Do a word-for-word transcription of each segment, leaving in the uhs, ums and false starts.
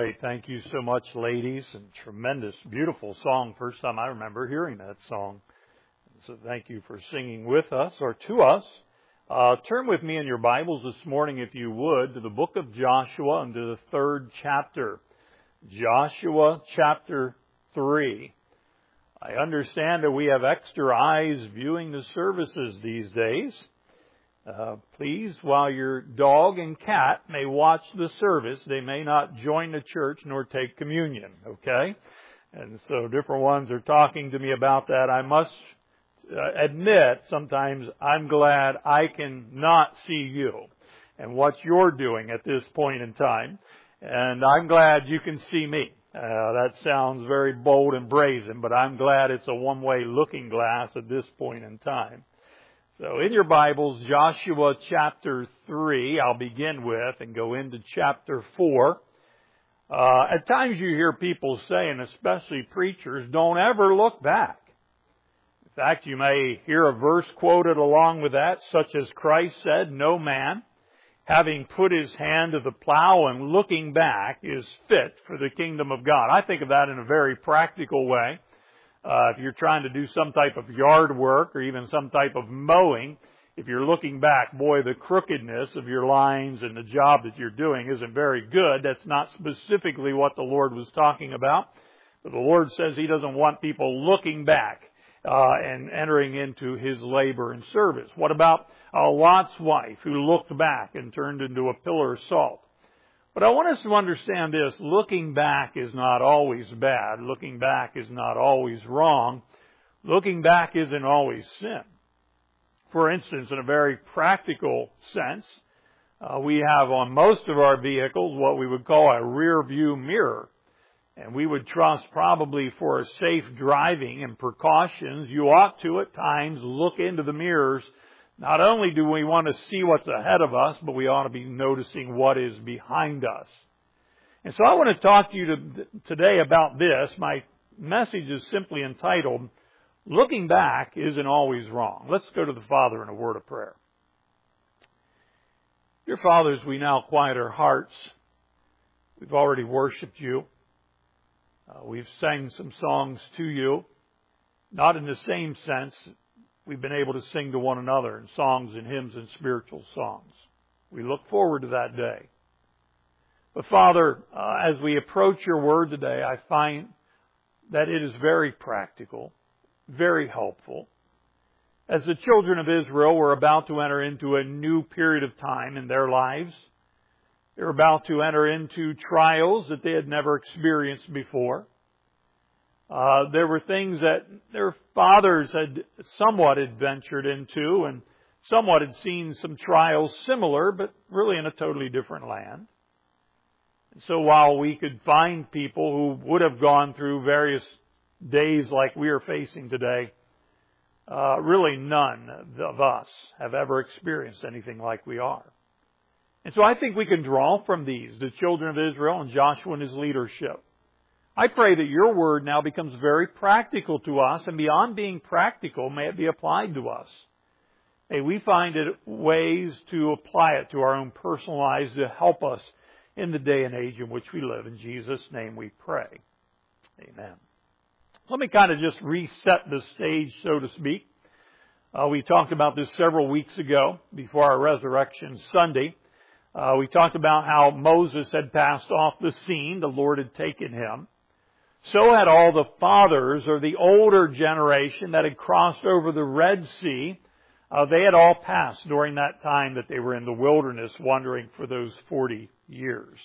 Great. Thank you so much, ladies. And tremendous, beautiful song. First time I remember hearing that song. So thank you for singing with us or to us. Uh, turn with me in your Bibles this morning, if you would, to the book of Joshua and to the third chapter. Joshua chapter three. I understand that we have extra eyes viewing the services these days. Uh, please, while your dog and cat may watch the service, they may not join the church nor take communion, okay? And so different ones are talking to me about that. I must uh, admit, sometimes I'm glad I can not see you and what you're doing at this point in time. And I'm glad you can see me. Uh, that sounds very bold and brazen, but I'm glad it's a one-way looking glass at this point in time. So in your Bibles, Joshua chapter three, I'll begin with and go into chapter four. Uh, at times you hear people say, and especially preachers, don't ever look back. In fact, you may hear a verse quoted along with that, such as Christ said, no man, having put his hand to the plow and looking back, is fit for the kingdom of God. I think of that in a very practical way. Uh, if you're trying to do some type of yard work or even some type of mowing, if you're looking back, boy, the crookedness of your lines and the job that you're doing isn't very good. That's not specifically what the Lord was talking about. But the Lord says He doesn't want people looking back uh, and entering into His labor and service. What about uh, Lot's wife who looked back and turned into a pillar of salt? But I want us to understand this. Looking back is not always bad. Looking back is not always wrong. Looking back isn't always sin. For instance, in a very practical sense, uh, we have on most of our vehicles what we would call a rear view mirror. And we would trust probably for a safe driving and precautions, you ought to at times look into the mirrors. Not only do we want to see what's ahead of us, but we ought to be noticing what is behind us. And so I want to talk to you to, today about this. My message is simply entitled, Looking Back Isn't Always Wrong. Let's go to the Father in a word of prayer. Dear Father, as we now quiet our hearts, we've already worshiped you. Uh, we've sang some songs to you, not in the same sense we've been able to sing to one another in songs and hymns and spiritual songs. We look forward to that day. But Father, uh, as we approach your word today, I find that it is very practical, very helpful. As the children of Israel were about to enter into a new period of time in their lives, they were about to enter into trials that they had never experienced before. Uh, there were things that their fathers had somewhat adventured into and somewhat had seen some trials similar, but really in a totally different land. And so while we could find people who would have gone through various days like we are facing today, uh, really none of us have ever experienced anything like we are. And so I think we can draw from these, the children of Israel and Joshua and his leadership. I pray that your word now becomes very practical to us, and beyond being practical, may it be applied to us. May we find it ways to apply it to our own personal lives to help us in the day and age in which we live. In Jesus' name we pray. Amen. Let me kind of just reset the stage, so to speak. Uh, we talked about this several weeks ago before our Resurrection Sunday. Uh, we talked about how Moses had passed off the scene. The Lord had taken him. So had all the fathers, or the older generation that had crossed over the Red Sea. Uh, they had all passed during that time that they were in the wilderness wandering for those forty years.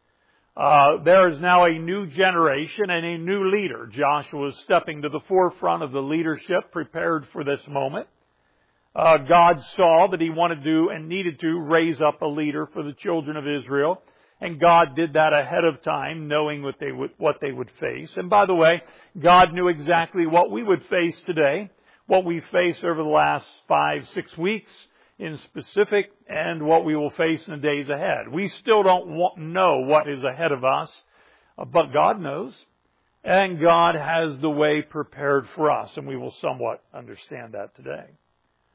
Uh, there is now a new generation and a new leader. Joshua is stepping to the forefront of the leadership, prepared for this moment. Uh, God saw that He wanted to and needed to raise up a leader for the children of Israel. And God did that ahead of time, knowing what they would, what they would face. And by the way, God knew exactly what we would face today, what we face over the last five, six weeks in specific, and what we will face in the days ahead. We still don't want, know what is ahead of us, but God knows. And God has the way prepared for us, and we will somewhat understand that today.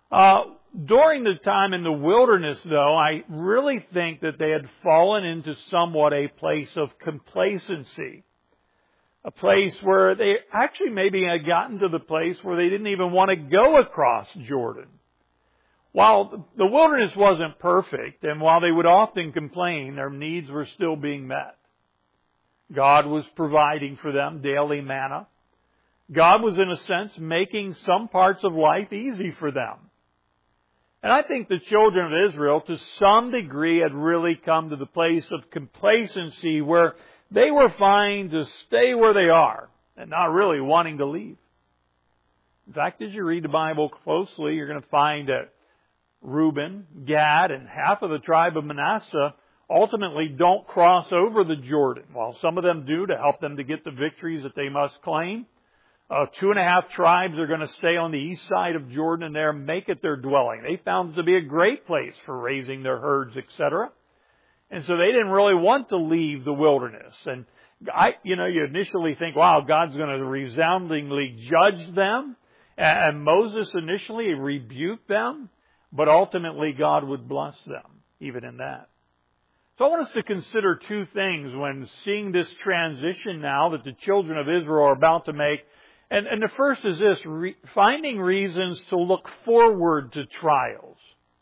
Uh, during the time in the wilderness, though, I really think that they had fallen into somewhat a place of complacency. A place where they actually maybe had gotten to the place where they didn't even want to go across Jordan. While the wilderness wasn't perfect, and while they would often complain, their needs were still being met. God was providing for them daily manna. God was, in a sense, making some parts of life easy for them. And I think the children of Israel, to some degree, had really come to the place of complacency where they were fine to stay where they are and not really wanting to leave. In fact, as you read the Bible closely, you're going to find that Reuben, Gad, and half of the tribe of Manasseh ultimately don't cross over the Jordan, while some of them do to help them to get the victories that they must claim. Uh, two and a half tribes are going to stay on the east side of Jordan and there make it their dwelling. They found it to be a great place for raising their herds, et cetera. And so they didn't really want to leave the wilderness. And I, you know, you initially think, wow, God's going to resoundingly judge them. And Moses initially rebuked them, but ultimately God would bless them, even in that. So I want us to consider two things when seeing this transition now that the children of Israel are about to make. And, and the first is this, re, finding reasons to look forward to trials.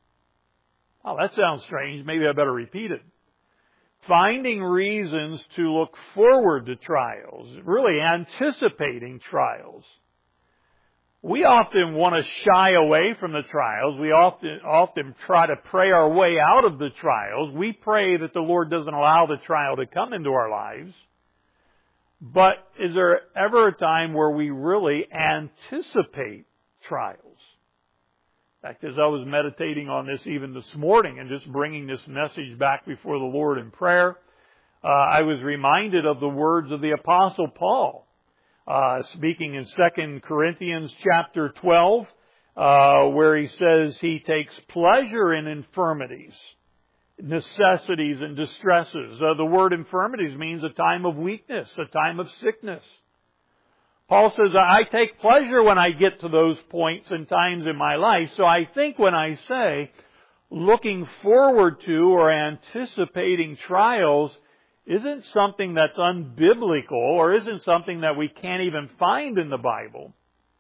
Oh, that sounds strange. Maybe I better repeat it. Finding reasons to look forward to trials, really anticipating trials. We often want to shy away from the trials. We often often try to pray our way out of the trials. We pray that the Lord doesn't allow the trial to come into our lives. But is there ever a time where we really anticipate trials? In fact, as I was meditating on this even this morning and just bringing this message back before the Lord in prayer, uh, I was reminded of the words of the Apostle Paul. Uh, speaking in Second Corinthians chapter twelve, uh, where he says he takes pleasure in infirmities, necessities, and distresses. Uh, the word infirmities means a time of weakness, a time of sickness. Paul says, I take pleasure when I get to those points and times in my life. So I think when I say looking forward to or anticipating trials isn't something that's unbiblical or isn't something that we can't even find in the Bible.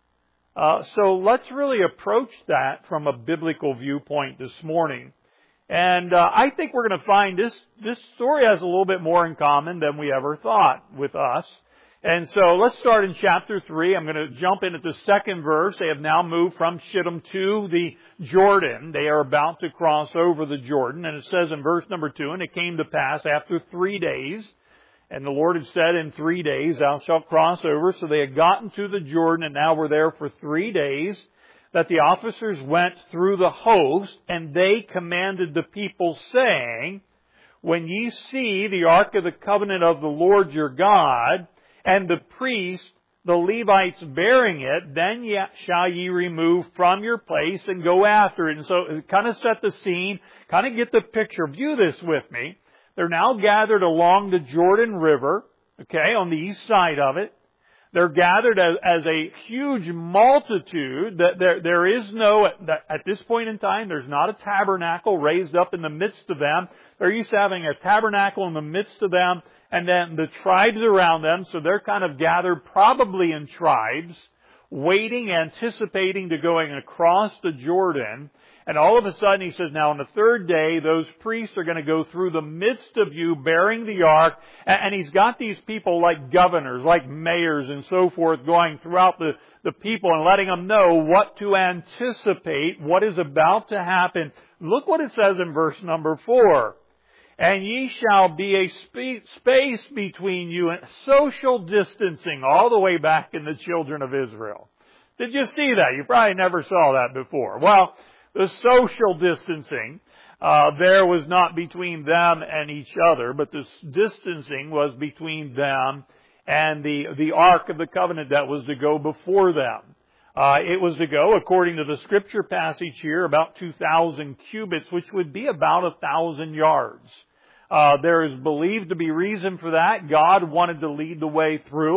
Uh, so let's really approach that from a biblical viewpoint this morning. And uh, I think we're going to find this, this story has a little bit more in common than we ever thought with us. And so let's start in chapter three. I'm going to jump in at the second verse. They have now moved from Shittim to the Jordan. They are about to cross over the Jordan. And it says in verse number two, and it came to pass after three days, and the Lord had said, in three days thou shalt cross over. So they had gotten to the Jordan and now were there for three days, that the officers went through the host, and they commanded the people, saying, when ye see the ark of the covenant of the Lord your God, and the priest, the Levites bearing it, then ye, shall ye remove from your place and go after it. And so kind of set the scene, kind of get the picture. View this with me. They're now gathered along the Jordan River, okay, on the east side of it. They're gathered as, as a huge multitude. That there, there is no, at this point in time, there's not a tabernacle raised up in the midst of them. They're used to having a tabernacle in the midst of them, and then the tribes around them, so they're kind of gathered probably in tribes, waiting, anticipating to going across the Jordan. And all of a sudden he says, now on the third day, those priests are going to go through the midst of you bearing the ark. And he's got these people like governors, like mayors and so forth going throughout the, the people and letting them know what to anticipate, what is about to happen. Look what it says in verse number four. And ye shall be a spe- space between you and social distancing all the way back in the children of Israel. Did you see that? You probably never saw that before. Well, the social distancing, uh, there was not between them and each other, but the distancing was between them and the, the Ark of the Covenant that was to go before them. Uh, it was to go, according to the scripture passage here, about two thousand cubits, which would be about a thousand yards. Uh, there is believed to be reason for that. God wanted to lead the way through.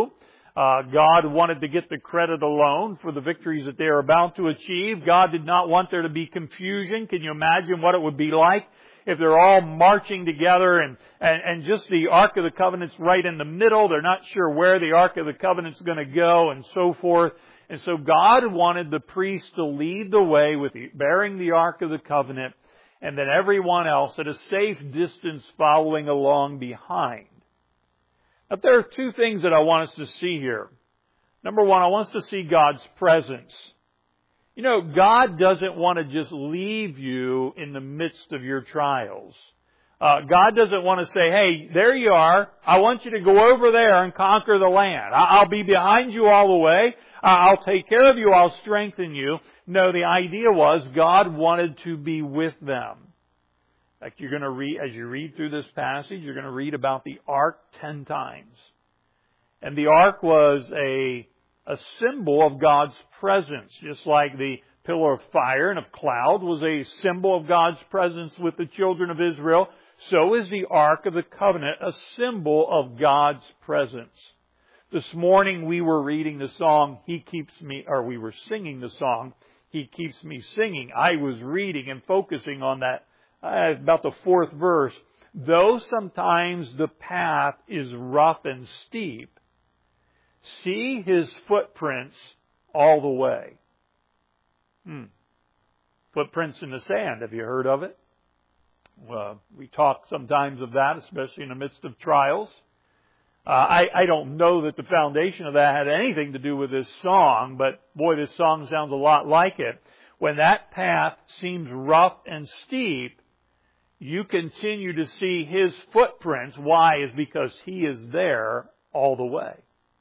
Uh, God wanted to get the credit alone for the victories that they are about to achieve. God did not want there to be confusion. Can you imagine what it would be like if they're all marching together and, and, and just the Ark of the Covenant's right in the middle? They're not sure where the Ark of the Covenant's going to go and so forth. And so God wanted the priest to lead the way with the, bearing the Ark of the Covenant, and then everyone else at a safe distance following along behind. But there are two things that I want us to see here. Number one, I want us to see God's presence. You know, God doesn't want to just leave you in the midst of your trials. Uh, God doesn't want to say, hey, there you are. I want you to go over there and conquer the land. I'll be behind you all the way. I'll take care of you. I'll strengthen you. No, the idea was God wanted to be with them. Like you're going to read, as you read through this passage, you're going to read about the ark ten times. And the ark was a, a symbol of God's presence, just like the pillar of fire and of cloud was a symbol of God's presence with the children of Israel. So is the Ark of the Covenant a symbol of God's presence. This morning we were reading the song, He Keeps Me, or we were singing the song, He Keeps Me Singing. I was reading and focusing on that, uh, about the fourth verse. Though sometimes the path is rough and steep, see His footprints all the way. Hmm. Footprints in the sand, have you heard of it? Well, we talk sometimes of that, especially in the midst of trials. Uh, I, I don't know that the foundation of that had anything to do with this song, but boy, this song sounds a lot like it. When that path seems rough and steep, you continue to see His footprints. Why? Is because He is there all the way.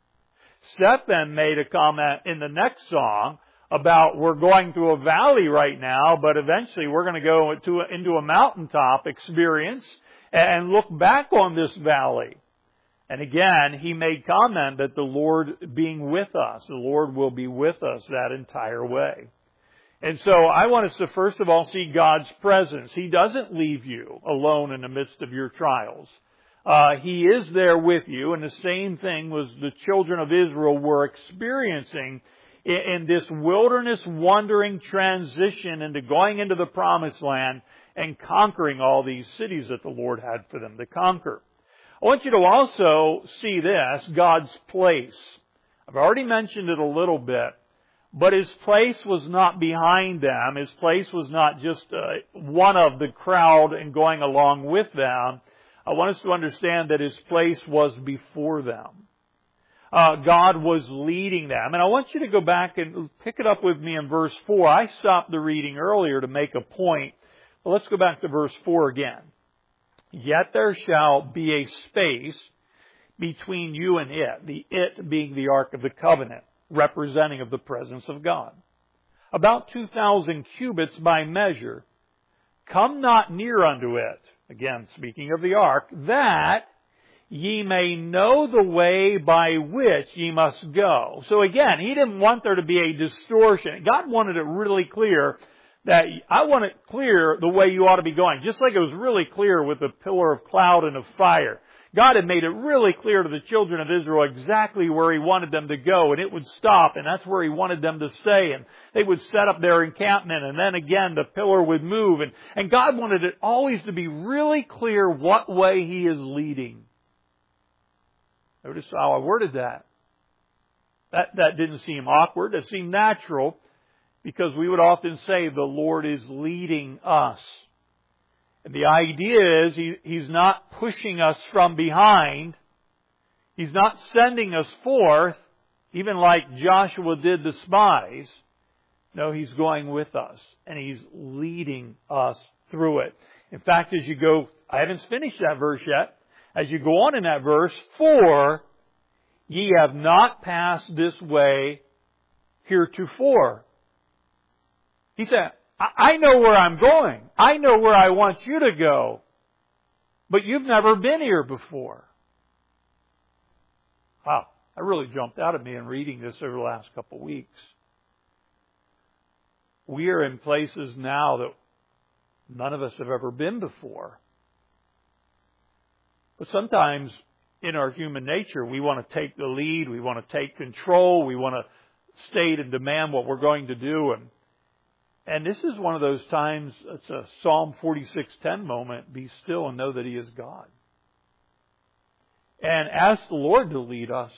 Seth then made a comment in the next song about we're going through a valley right now, but eventually we're going to go into a, into a mountaintop experience and look back on this valley. And again, he made comment that the Lord being with us, the Lord will be with us that entire way. And so I want us to first of all see God's presence. He doesn't leave you alone in the midst of your trials. Uh, he is there with you, and the same thing was the children of Israel were experiencing in this wilderness wandering transition into going into the promised land and conquering all these cities that the Lord had for them to conquer. I want you to also see this, God's place. I've already mentioned it a little bit, but His place was not behind them. His place was not just uh, one of the crowd and going along with them. I want us to understand that His place was before them. Uh, God was leading them. And I want you to go back and pick it up with me in verse four. I stopped the reading earlier to make a point. But let's go back to verse four again. Yet there shall be a space between you and it, the it being the Ark of the Covenant, representing of the presence of God. About two thousand cubits by measure. Come not near unto it. Again, speaking of the Ark, that ye may know the way by which ye must go. So again, He didn't want there to be a distortion. God wanted it really clear that I want it clear the way you ought to be going. Just like it was really clear with the pillar of cloud and of fire. God had made it really clear to the children of Israel exactly where He wanted them to go, and it would stop, and that's where He wanted them to stay, and they would set up their encampment, and then again the pillar would move, and, and God wanted it always to be really clear what way He is leading. Notice how I worded that. That, that didn't seem awkward. It seemed natural because we would often say the Lord is leading us. And the idea is he, He's not pushing us from behind. He's not sending us forth, even like Joshua did the spies. No, He's going with us. And He's leading us through it. In fact, as you go, I haven't finished that verse yet. As you go on in that verse, for ye have not passed this way heretofore. He said, I know where I'm going. I know where I want you to go. But you've never been here before. Wow, that really jumped out at me in reading this over the last couple of weeks. We are in places now that none of us have ever been before. But sometimes in our human nature, we want to take the lead, we want to take control, we want to state and demand what we're going to do. And and this is one of those times, it's a Psalm forty-six ten moment, be still and know that He is God. And ask the Lord to lead us.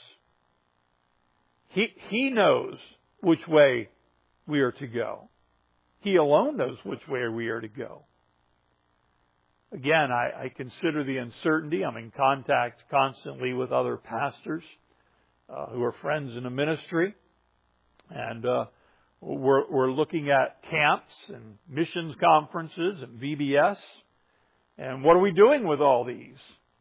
He, he knows which way we are to go. He alone knows which way we are to go. Again, I, I consider the uncertainty. I'm in contact constantly with other pastors uh, who are friends in the ministry. And uh, we're, we're looking at camps and missions conferences and V B S. And what are we doing with all these?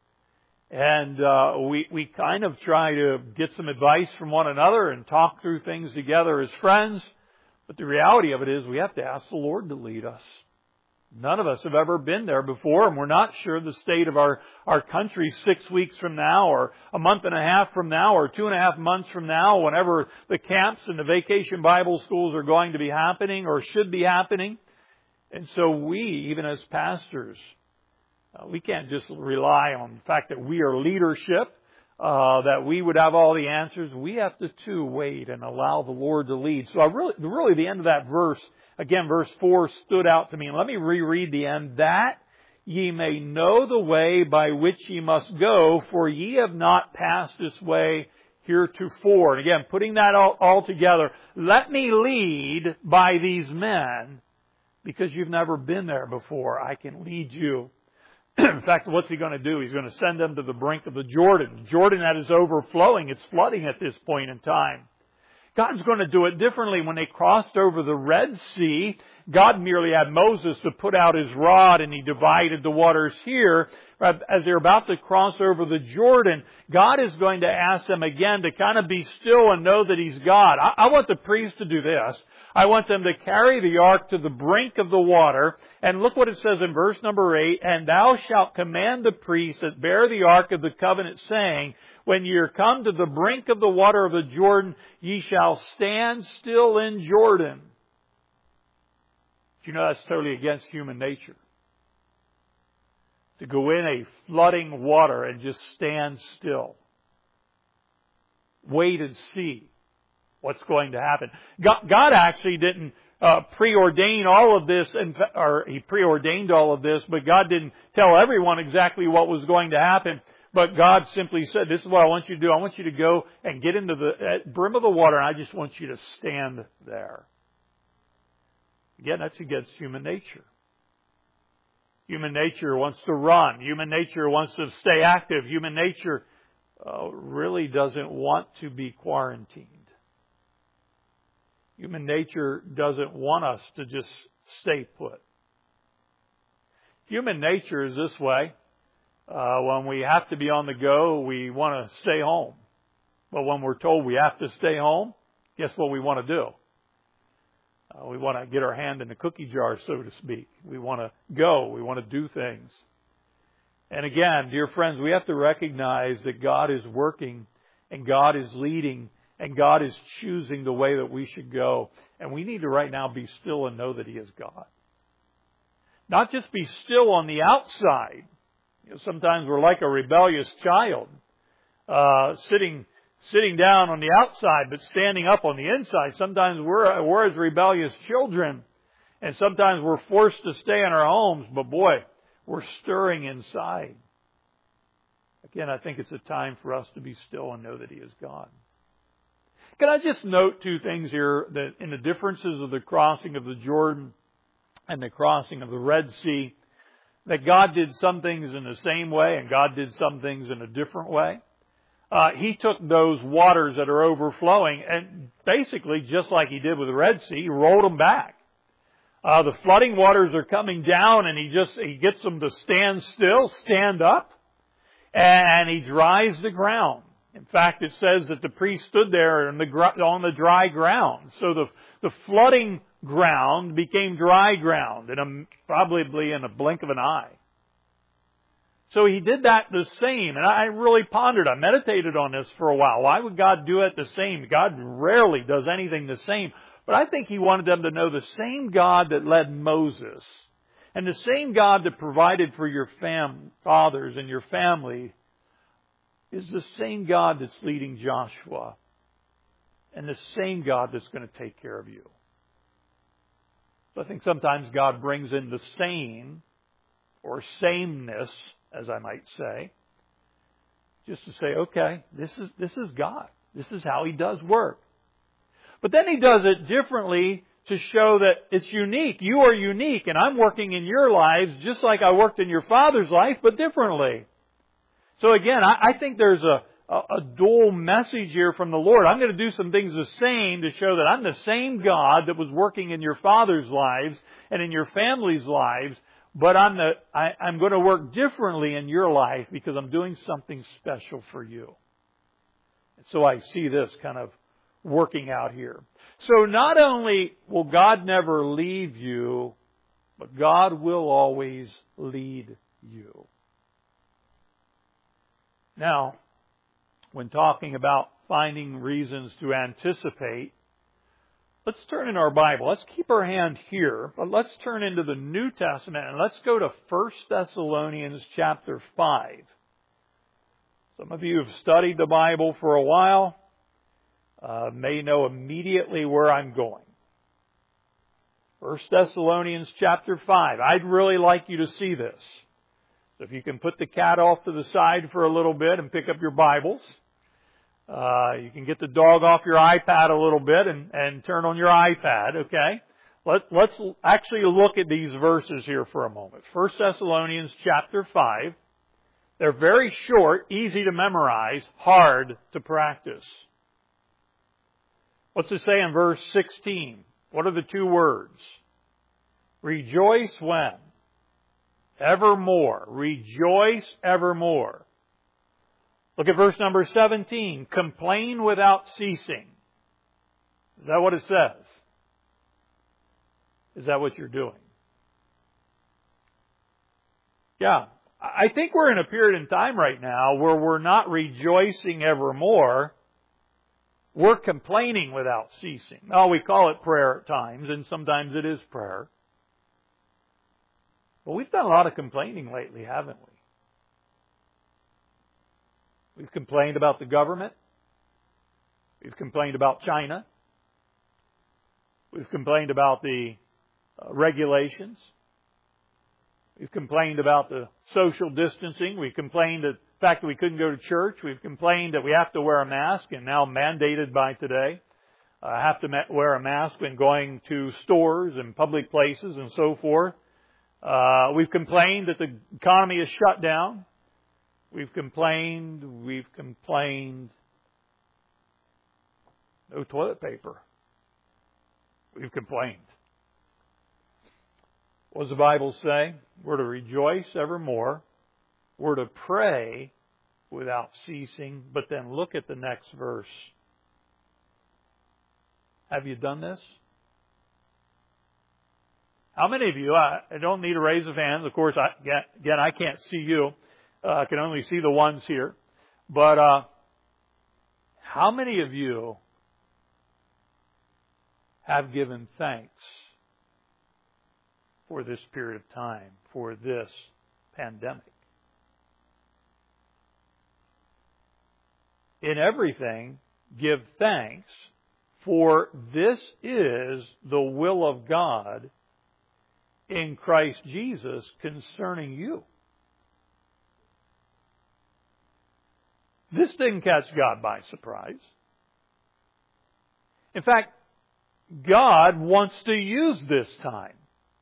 And uh, we, we kind of try to get some advice from one another and talk through things together as friends. But the reality of it is we have to ask the Lord to lead us. None of us have ever been there before, and we're not sure the state of our, our country six weeks from now, or a month and a half from now, or two and a half months from now, whenever the camps and the vacation Bible schools are going to be happening or should be happening. And so we, even as pastors, uh, we can't just rely on the fact that we are leadership, uh, that we would have all the answers. We have to, too, wait and allow the Lord to lead. So I really, really the end of that verse, again, verse four stood out to me. And let me reread the end. That ye may know the way by which ye must go, for ye have not passed this way heretofore. And again, putting that all, all together, let me lead by these men, because you've never been there before. I can lead you. In fact, what's He going to do? He's going to send them to the brink of the Jordan. Jordan that is overflowing. It's flooding at this point in time. God's going to do it differently. When they crossed over the Red Sea, God merely had Moses to put out His rod and He divided the waters here. As they're about to cross over the Jordan, God is going to ask them again to kind of be still and know that He's God. I, I want the priests to do this. I want them to carry the ark to the brink of the water. And look what it says in verse number eight. And thou shalt command the priests that bear the ark of the covenant, saying, when ye are come to the brink of the water of the Jordan, ye shall stand still in Jordan. You know, that's totally against human nature. To go in a flooding water and just stand still. Wait and see what's going to happen. God, God actually didn't uh, preordain all of this, or He preordained all of this, but God didn't tell everyone exactly what was going to happen. But God simply said, this is what I want you to do. I want you to go and get into the brim of the water, and I just want you to stand there. Again, that's against human nature. Human nature wants to run. Human nature wants to stay active. Human nature uh, really doesn't want to be quarantined. Human nature doesn't want us to just stay put. Human nature is this way. Uh, when we have to be on the go, we want to stay home. But when we're told we have to stay home, guess what we want to do? Uh, we want to get our hand in the cookie jar, so to speak. We want to go. We want to do things. And again, dear friends, we have to recognize that God is working and God is leading and God is choosing the way that we should go. And we need to right now be still and know that He is God. Not just be still on the outside. You know, sometimes we're like a rebellious child, uh, sitting sitting down on the outside but standing up on the inside. Sometimes we're we're as rebellious children, and sometimes we're forced to stay in our homes. But boy, we're stirring inside. Again, I think it's a time for us to be still and know that He is God. Can I just note two things here that in the differences of the crossing of the Jordan and the crossing of the Red Sea, that God did some things in the same way and God did some things in a different way. Uh, he took those waters that are overflowing and basically, just like He did with the Red Sea, He rolled them back. Uh, the flooding waters are coming down and He just, He gets them to stand still, stand up, and He dries the ground. In fact, it says that the priest stood there on the, on the dry ground. So the, the flooding ground became dry ground in a, probably in a blink of an eye. So He did that the same. And I really pondered, I meditated on this for a while. Why would God do it the same? God rarely does anything the same. But I think He wanted them to know the same God that led Moses and the same God that provided for your fam- fathers and your family is the same God that's leading Joshua and the same God that's going to take care of you. So I think sometimes God brings in the same or sameness, as I might say, just to say, okay, this is this is God. This is how He does work. But then He does it differently to show that it's unique. You are unique, and I'm working in your lives just like I worked in your father's life, but differently. So again, I, I think there's a, a, a dual message here from the Lord. I'm going to do some things the same to show that I'm the same God that was working in your father's lives and in your family's lives, but I'm the I, I'm going to work differently in your life because I'm doing something special for you. And so I see this kind of working out here. So not only will God never leave you, but God will always lead you. Now, when talking about finding reasons to anticipate, let's turn in our Bible. Let's keep our hand here, but let's turn into the New Testament and let's go to First Thessalonians chapter five. Some of you have studied the Bible for a while. Uh, may know immediately where I'm going. First Thessalonians chapter five. I'd really like you to see this. So if you can put the cat off to the side for a little bit and pick up your Bibles. Uh, you can get the dog off your iPad a little bit and, and turn on your iPad, okay? Let, let's actually look at these verses here for a moment. First Thessalonians chapter five. They're very short, easy to memorize, hard to practice. What's it say in verse sixteen? What are the two words? Rejoice when? Evermore. Rejoice evermore. Look at verse number seventeen. Complain without ceasing. Is that what it says? Is that what you're doing? Yeah. I think we're in a period in time right now where we're not rejoicing evermore. We're complaining without ceasing. Oh, we call it prayer at times, and sometimes it is prayer. But we've done a lot of complaining lately, haven't we? We've complained about the government. We've complained about China. We've complained about the uh, regulations. We've complained about the social distancing. We've complained that the fact that we couldn't go to church. We've complained that we have to wear a mask, and now mandated by today. Uh, have to wear a mask when going to stores and public places and so forth. Uh, we've complained that the economy is shut down. We've complained, we've complained. No toilet paper. We've complained. What does the Bible say? We're to rejoice evermore. We're to pray without ceasing. But then look at the next verse. Have you done this? How many of you, I, I don't need a raise of hands. Of course, I, again, I can't see you. Uh, I can only see the ones here. But uh, how many of you have given thanks for this period of time, for this pandemic? In everything, give thanks, for this is the will of God in Christ Jesus concerning you. This didn't catch God by surprise. In fact, God wants to use this time.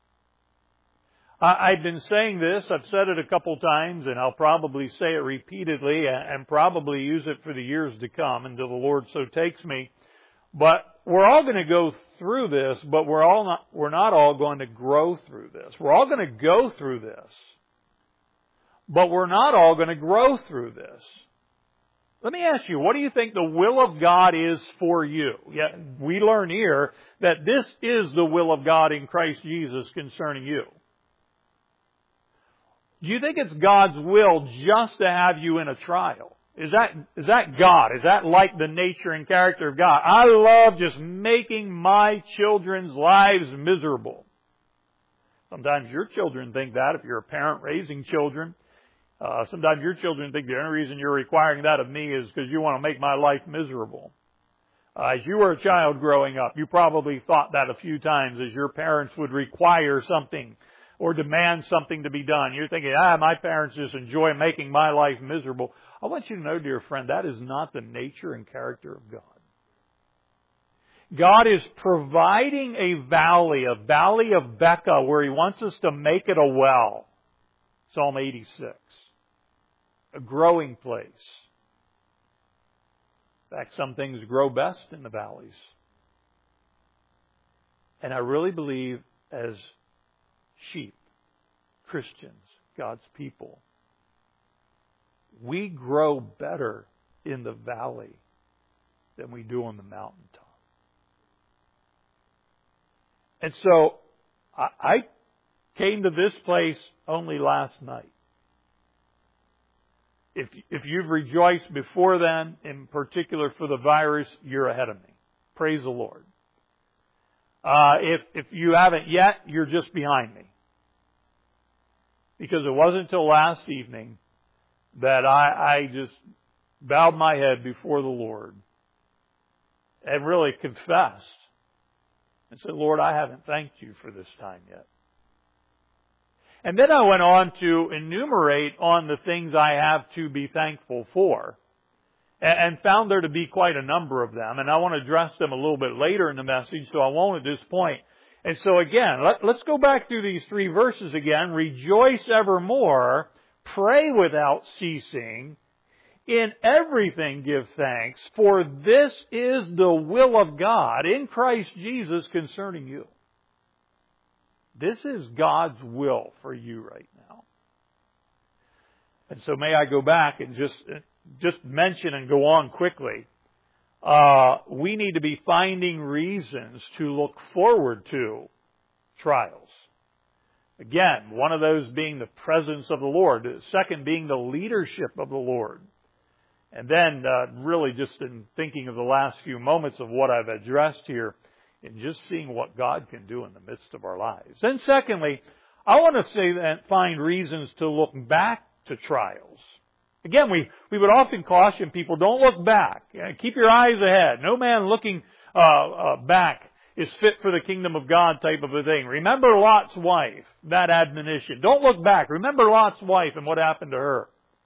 I've been saying this, I've said it a couple times, and I'll probably say it repeatedly and probably use it for the years to come until the Lord so takes me. But we're all going to go through this, but we're all not, we're not all going to grow through this. We're all going to go through this, but we're not all going to grow through this. Let me ask you, what do you think the will of God is for you? Yeah, we learn here that this is the will of God in Christ Jesus concerning you. Do you think it's God's will just to have you in a trial? Is that, is that God? Is that like the nature and character of God? I love just making my children's lives miserable. Sometimes your children think that if you're a parent raising children. Uh, sometimes your children think the only reason you're requiring that of me is because you want to make my life miserable. Uh, as you were a child growing up, you probably thought that a few times as your parents would require something or demand something to be done. You're thinking, ah, my parents just enjoy making my life miserable. I want you to know, dear friend, that is not the nature and character of God. God is providing a valley, a valley of Becca, where He wants us to make it a well. Psalm eighty-six. A growing place. In fact, some things grow best in the valleys. And I really believe as sheep, Christians, God's people, we grow better in the valley than we do on the mountaintop. And so, I, I came to this place only last night. If, if you've rejoiced before then, in particular for the virus, you're ahead of me. Praise the Lord. Uh, if, if you haven't yet, you're just behind me. Because it wasn't until last evening that I, I just bowed my head before the Lord and really confessed and said, Lord, I haven't thanked you for this time yet. And then I went on to enumerate on the things I have to be thankful for, and found there to be quite a number of them. And I want to address them a little bit later in the message, so I won't at this point. And so again, let, let's go back through these three verses again. Rejoice evermore, pray without ceasing, in everything give thanks, for this is the will of God in Christ Jesus concerning you. This is God's will for you right now. And so may I go back and just, just mention and go on quickly. Uh, we need to be finding reasons to look forward to trials. Again, one of those being the presence of the Lord. The second being the leadership of the Lord. And then uh, really just in thinking of the last few moments of what I've addressed here, and just seeing what God can do in the midst of our lives. Then secondly, I want to say that find reasons to look back to trials. Again, we, we would often caution people, don't look back. Keep your eyes ahead. No man looking uh, uh, back is fit for the kingdom of God type of a thing. Remember Lot's wife, that admonition. Don't look back. Remember Lot's wife and what happened to her.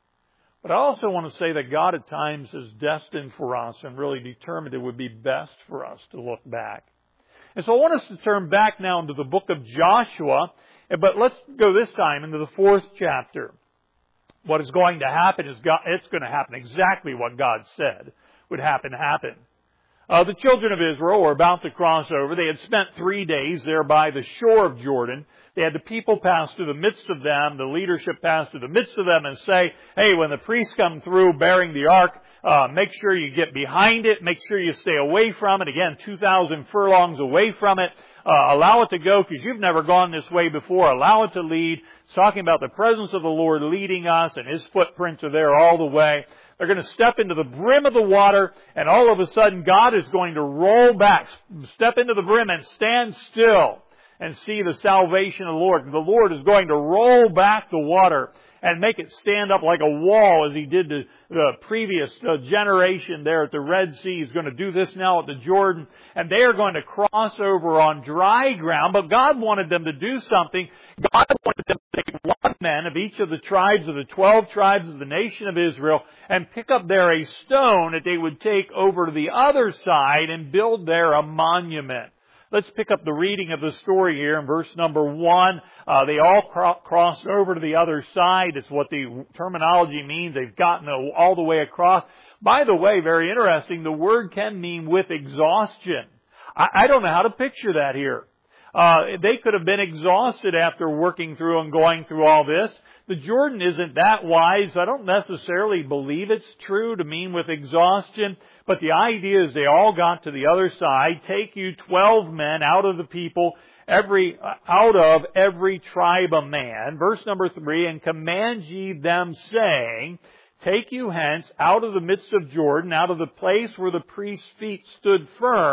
But I also want to say that God at times is destined for us and really determined it would be best for us to look back. And so I want us to turn back now into the book of Joshua, but let's go this time into the fourth chapter. What is going to happen is God, it's going to happen exactly what God said would happen happen. Uh, the children of Israel were about to cross over. They had spent three days there by the shore of Jordan. They had the people pass through the midst of them, the leadership pass through the midst of them and say, hey, when the priests come through bearing the ark, uh, make sure you get behind it, make sure you stay away from it. Again, two thousand furlongs away from it. Uh, allow it to go because you've never gone this way before. Allow it to lead. It's talking about the presence of the Lord leading us, and His footprints are there all the way. They're going to step into the brim of the water, and all of a sudden God is going to roll back, step into the brim and stand still and see the salvation of the Lord. The Lord is going to roll back the water and make it stand up like a wall as He did to the previous uh, generation there at the Red Sea. He's going to do this now at the Jordan. And they are going to cross over on dry ground. But God wanted them to do something. God wanted them to take one man of each of the tribes of the twelve tribes of the nation of Israel and pick up there a stone that they would take over to the other side and build there a monument. Let's pick up the reading of the story here in verse number one. Uh, they all cro- crossed over to the other side. It's what the terminology means. They've gotten all the way across. By the way, very interesting, the word can mean with exhaustion. I, I don't know how to picture that here. Uh, they could have been exhausted after working through and going through all this. The Jordan isn't that wide, so I don't necessarily believe it's true to mean with exhaustion. But the idea is they all got to the other side. Take you twelve men out of the people, every out of every tribe a man. Verse number three, and command ye them, saying, take you hence out of the midst of Jordan, out of the place where the priest's feet stood firm,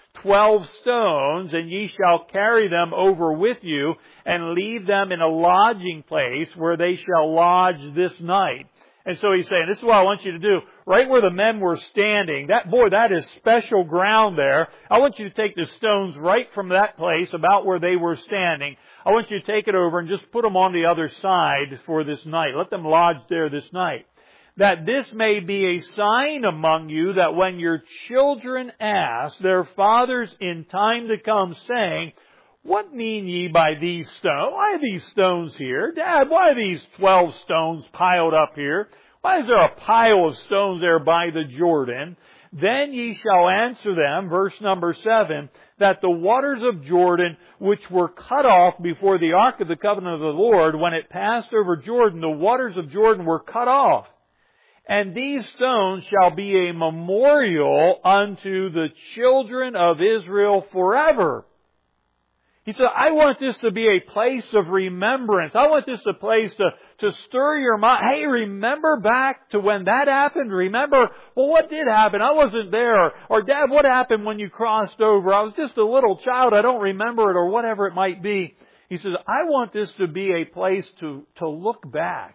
twelve stones, and ye shall carry them over with you, and leave them in a lodging place where they shall lodge this night. And so he's saying, this is what I want you to do. Right where the men were standing, that, boy, that is special ground there. I want you to take the stones right from that place, about where they were standing. I want you to take it over and just put them on the other side for this night. Let them lodge there this night. That this may be a sign among you, that when your children ask their fathers in time to come, saying, what mean ye by these stones? Why are these stones here? Dad, why are these twelve stones piled up here? Why is there a pile of stones there by the Jordan? Then ye shall answer them, verse number seven, that the waters of Jordan, which were cut off before the ark of the covenant of the Lord, when it passed over Jordan, the waters of Jordan were cut off. And these stones shall be a memorial unto the children of Israel forever. He said, I want this to be a place of remembrance. I want this a place to, to stir your mind. Hey, remember back to when that happened? Remember, well, what did happen? I wasn't there. Or, or Dad, what happened when you crossed over? I was just a little child. I don't remember it, or whatever it might be. He says, I want this to be a place to, to look back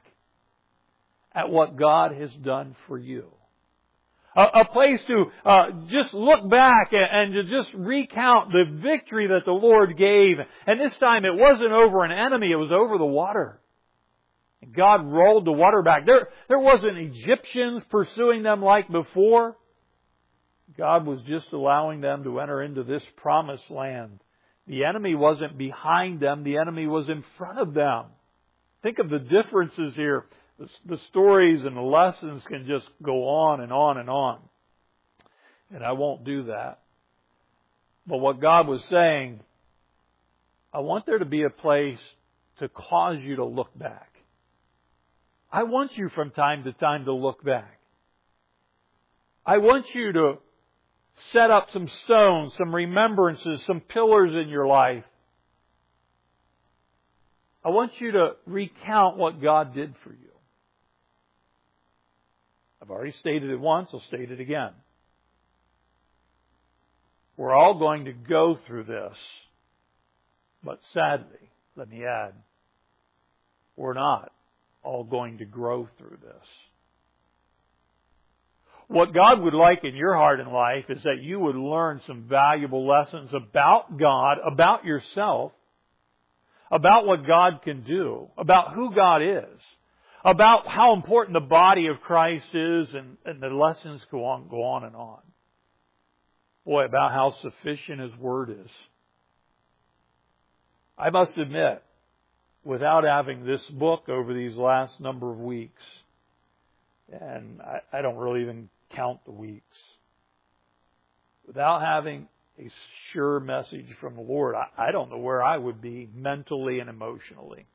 at what God has done for you. A, a place to uh, just look back and, and to just recount the victory that the Lord gave. And this time it wasn't over an enemy, it was over the water. And God rolled the water back. There, there wasn't Egyptians pursuing them like before. God was just allowing them to enter into this promised land. The enemy wasn't behind them, the enemy was in front of them. Think of the differences here. The, the stories and the lessons can just go on and on and on. And I won't do that. But what God was saying, I want there to be a place to cause you to look back. I want you from time to time to look back. I want you to set up some stones, some remembrances, some pillars in your life. I want you to recount what God did for you. I've already stated it once, I'll state it again. We're all going to go through this. But sadly, let me add, we're not all going to grow through this. What God would like in your heart and life is that you would learn some valuable lessons about God, about yourself, about what God can do, about who God is, about how important the body of Christ is, and, and the lessons go on, go on and on. Boy, about how sufficient His Word is. I must admit, without having this book over these last number of weeks, and I, I don't really even count the weeks, without having a sure message from the Lord, I, I don't know where I would be mentally and emotionally.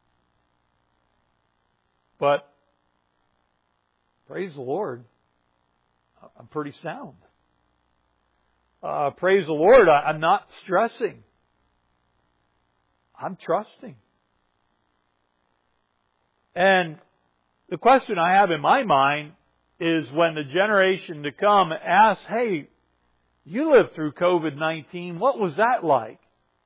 But, praise the Lord, I'm pretty sound. Uh, praise the Lord, I, I'm not stressing. I'm trusting. And the question I have in my mind is when the generation to come asks, hey, you lived through covid nineteen, what was that like?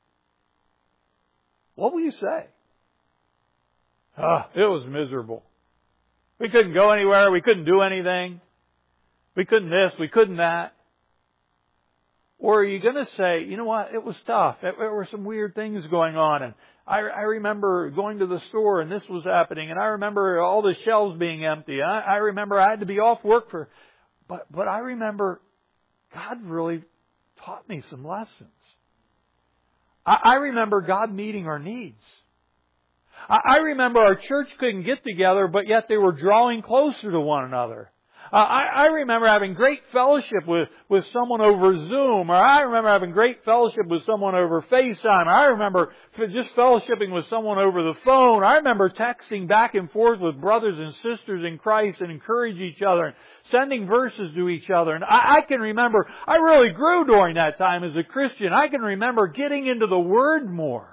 What will you say? Ah, it was miserable. We couldn't go anywhere. We couldn't do anything. We couldn't this. We couldn't that. Or are you going to say, you know what, it was tough. There were some weird things going on. And I, I remember going to the store and this was happening. And I remember all the shelves being empty. I, I remember I had to be off work for... But, but I remember God really taught me some lessons. I, I remember God meeting our needs. I remember our church couldn't get together, but yet they were drawing closer to one another. Uh, I, I remember having great fellowship with, with someone over Zoom, or I remember having great fellowship with someone over FaceTime. I remember just fellowshipping with someone over the phone. I remember texting back and forth with brothers and sisters in Christ and encourage each other, and sending verses to each other. And I, I can remember, I really grew during that time as a Christian. I can remember getting into the Word more.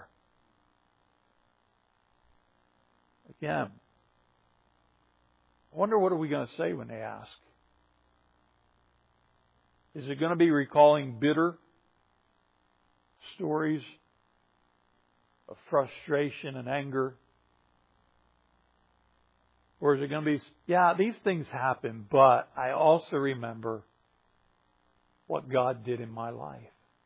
Again, I wonder what are we going to say when they ask? Is it going to be recalling bitter stories of frustration and anger? Or is it going to be, yeah, these things happen, but I also remember what God did in my life?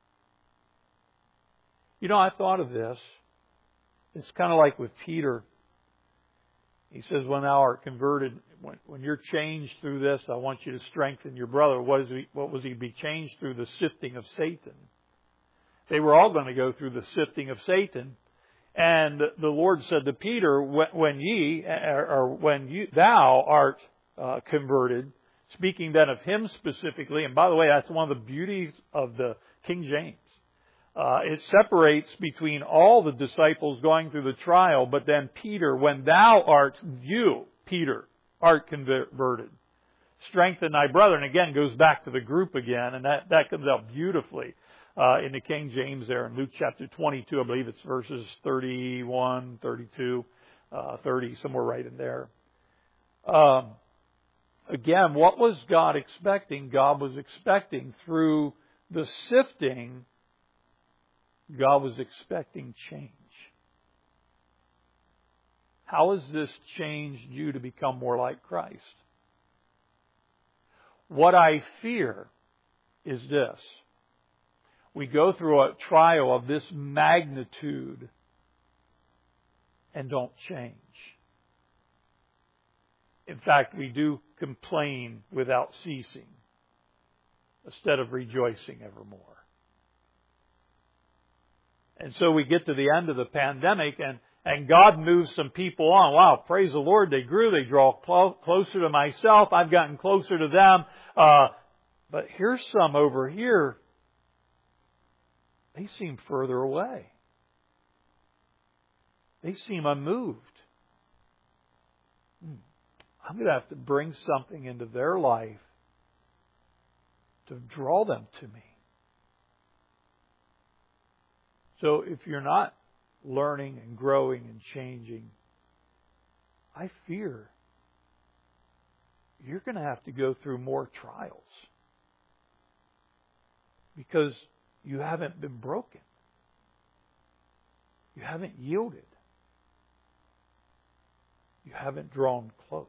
You know, I thought of this. It's kind of like with Peter. He says, when thou art converted, when, when you're changed through this, I want you to strengthen your brother. What, is he, what was he to be changed through? The sifting of Satan. They were all going to go through the sifting of Satan. And the Lord said to Peter, when ye, or when you, thou art uh, converted, speaking then of him specifically, and by the way, that's one of the beauties of the King James. Uh, it separates between all the disciples going through the trial, but then Peter, when thou art, you, Peter, art converted. Strengthen thy brother. And again, goes back to the group again, and that, that comes out beautifully uh, in the King James there in Luke chapter twenty-two. I believe it's verses thirty-one, thirty-two, uh, thirty, somewhere right in there. Um, again, what was God expecting? God was expecting through the sifting, God was expecting change. How has this changed you to become more like Christ? What I fear is this. We go through a trial of this magnitude and don't change. In fact, we do complain without ceasing instead of rejoicing evermore. And so we get to the end of the pandemic, and, and God moves some people on. Wow, praise the Lord, they grew, they draw clo- closer to myself, I've gotten closer to them. Uh, but here's some over here, they seem further away. They seem unmoved. Hmm. I'm going to have to bring something into their life to draw them to me. So if you're not learning and growing and changing, I fear you're going to have to go through more trials because you haven't been broken. You haven't yielded. You haven't drawn close.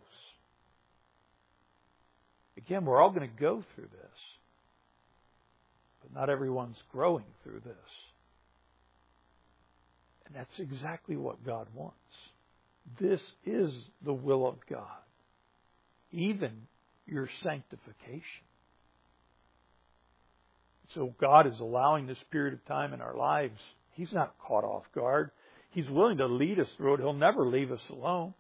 Again, we're all going to go through this, but not everyone's growing through this. And that's exactly what God wants. This is the will of God. Even your sanctification. So God is allowing this period of time in our lives. He's not caught off guard. He's willing to lead us through it. He'll never leave us alone.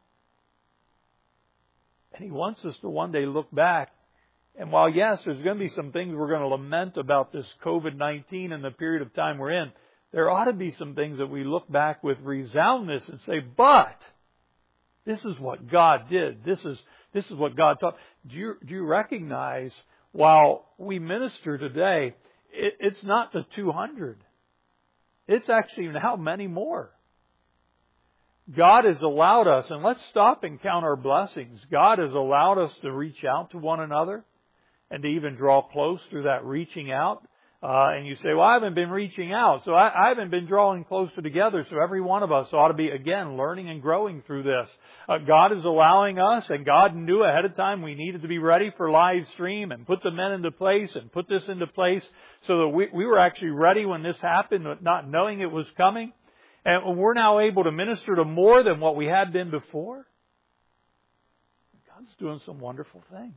And He wants us to one day look back. And while, yes, there's going to be some things we're going to lament about this covid nineteen and the period of time we're in, there ought to be some things that we look back with resoundness and say, but this is what God did. This is this is what God taught. Do you, do you recognize, while we minister today, it, it's not the two hundred. It's actually now many more. God has allowed us, and let's stop and count our blessings. God has allowed us to reach out to one another and to even draw close through that reaching out. Uh, and you say, well, I haven't been reaching out, so I, I haven't been drawing closer together. So every one of us ought to be, again, learning and growing through this. Uh, God is allowing us, and God knew ahead of time we needed to be ready for live stream and put the men into place and put this into place so that we, we were actually ready when this happened, not knowing it was coming. And we're now able to minister to more than what we had been before. God's doing some wonderful things.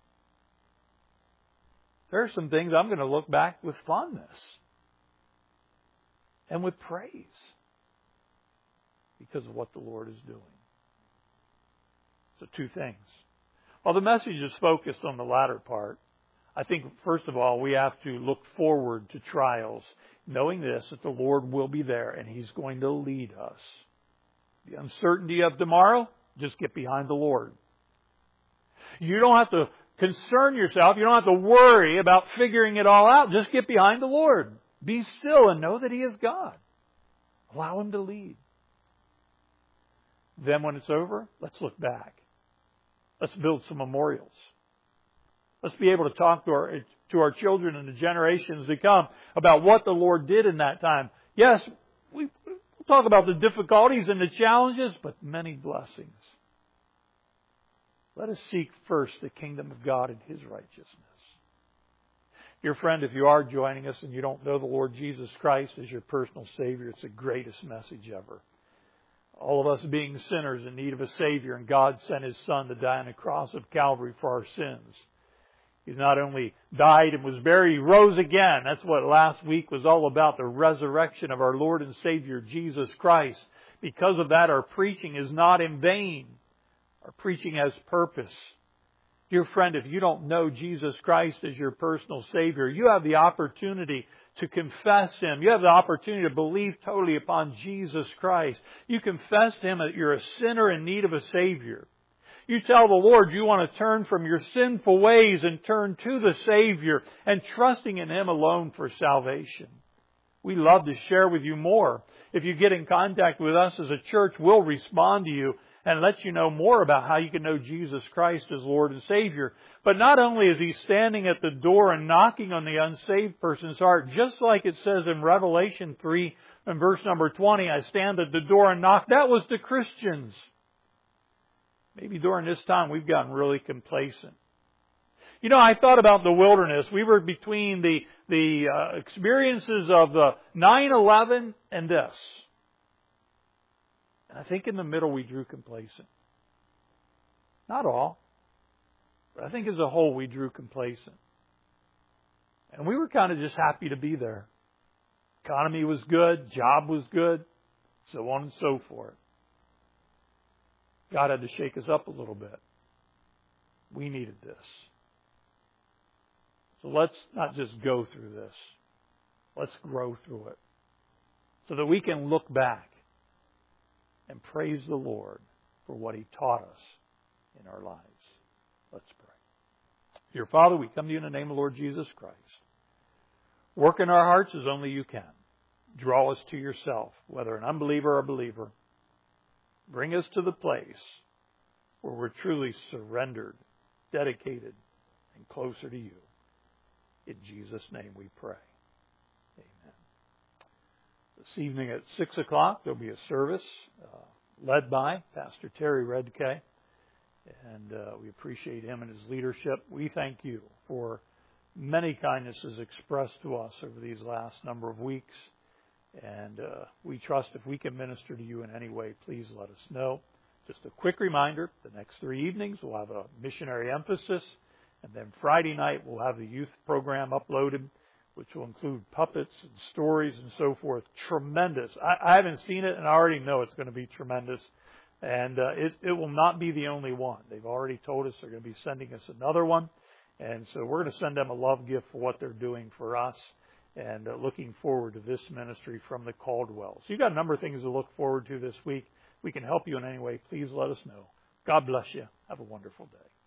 There are some things I'm going to look back with fondness and with praise because of what the Lord is doing. So two things. While the message is focused on the latter part, I think, first of all, we have to look forward to trials, knowing this, that the Lord will be there and He's going to lead us. The uncertainty of tomorrow, just get behind the Lord. You don't have to concern yourself. You don't have to worry about figuring it all out. Just get behind the Lord. Be still and know that He is God. Allow Him to lead. Then when it's over, let's look back. Let's build some memorials. Let's be able to talk to our to our children and the generations to come about what the Lord did in that time. Yes, we, we'll talk about the difficulties and the challenges, but many blessings. Let us seek first the kingdom of God and His righteousness. Dear friend, if you are joining us and you don't know the Lord Jesus Christ as your personal Savior, it's the greatest message ever. All of us being sinners in need of a Savior, and God sent His Son to die on the cross of Calvary for our sins. He's not only died and was buried, He rose again. That's what last week was all about, the resurrection of our Lord and Savior, Jesus Christ. Because of that, our preaching is not in vain. Our preaching has purpose. Dear friend, if you don't know Jesus Christ as your personal Savior, you have the opportunity to confess Him. You have the opportunity to believe totally upon Jesus Christ. You confess to Him that you're a sinner in need of a Savior. You tell the Lord you want to turn from your sinful ways and turn to the Savior and trusting in Him alone for salvation. We love to share with you more. If you get in contact with us as a church, we'll respond to you and let you know more about how you can know Jesus Christ as Lord and Savior. But not only is He standing at the door and knocking on the unsaved person's heart, just like it says in Revelation three and verse number twenty, I stand at the door and knock. That was the Christians. Maybe during this time we've gotten really complacent. You know, I thought about the wilderness. We were between the, the uh, experiences of the nine eleven and this. And I think in the middle we drew complacent. Not all. But I think as a whole we drew complacent. And we were kind of just happy to be there. Economy was good. Job was good. So on and so forth. God had to shake us up a little bit. We needed this. So let's not just go through this. Let's grow through it. So that we can look back and praise the Lord for what He taught us in our lives. Let's pray. Dear Father, we come to You in the name of the Lord Jesus Christ. Work in our hearts as only You can. Draw us to Yourself, whether an unbeliever or a believer. Bring us to the place where we're truly surrendered, dedicated, and closer to You. In Jesus' name we pray. Amen. This evening at six o'clock there'll be a service uh, led by Pastor Terry Redke. And uh, we appreciate him and his leadership. We thank You for many kindnesses expressed to us over these last number of weeks. And uh, we trust if we can minister to You in any way, please let us know. Just a quick reminder, the next three evenings we'll have a missionary emphasis. And then Friday night we'll have the youth program uploaded, which will include puppets and stories and so forth. Tremendous. I, I haven't seen it and I already know it's going to be tremendous. And uh, it, it will not be the only one. They've already told us they're going to be sending us another one. And so we're going to send them a love gift for what they're doing for us. And uh, looking forward to this ministry from the Caldwells. So you've got a number of things to look forward to this week. We can help you in any way. Please let us know. God bless you. Have a wonderful day.